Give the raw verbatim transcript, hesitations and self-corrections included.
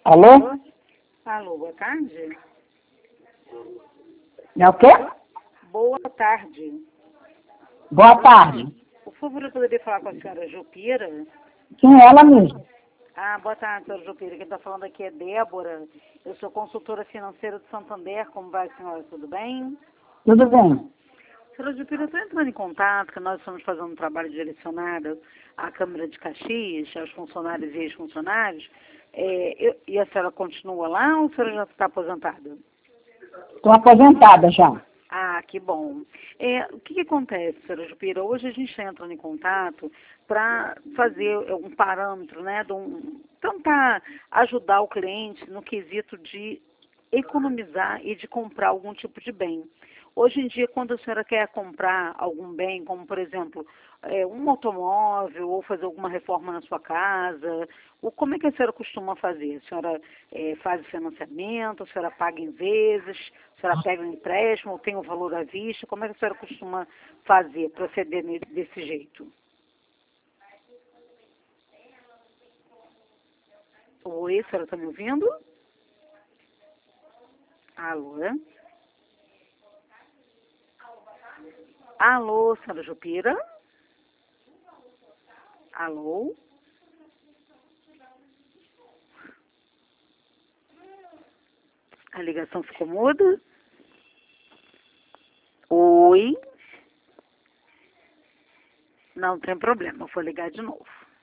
Alô? Alô, boa tarde. É o quê? Boa tarde. Boa tarde. Por favor, eu poderia falar com a senhora Jupira? Quem é ela mesmo? Ah, boa tarde, senhora Jupira. Quem está falando aqui é Débora. Eu sou consultora financeira de Santander. Como vai, senhora? Tudo bem? Tudo bem. Senhora Jupira, eu estou entrando em contato, que nós estamos fazendo um trabalho direcionado à Câmara de Caxias, aos funcionários e ex-funcionários. É, eu- e a senhora continua lá ou a senhora já está aposentada? Estou aposentada já. Ah, que bom. É, o que, que acontece, senhora Jupira? Hoje a gente está entrando em contato para fazer um parâmetro, né, de um, tentar ajudar o cliente no quesito de economizar e de comprar algum tipo de bem. Hoje em dia, quando a senhora quer comprar algum bem, como por exemplo, é, um automóvel ou fazer alguma reforma na sua casa, ou como é que a senhora costuma fazer? A senhora é, faz financiamento, a senhora paga em vezes, a senhora pega um empréstimo ou tem o valor à vista? Como é que a senhora costuma fazer, proceder ne- desse jeito? Oi, a senhora está me ouvindo? Alô? Alô, senhora Jupira? Alô? A ligação ficou muda? Oi? Não tem problema, vou ligar de novo.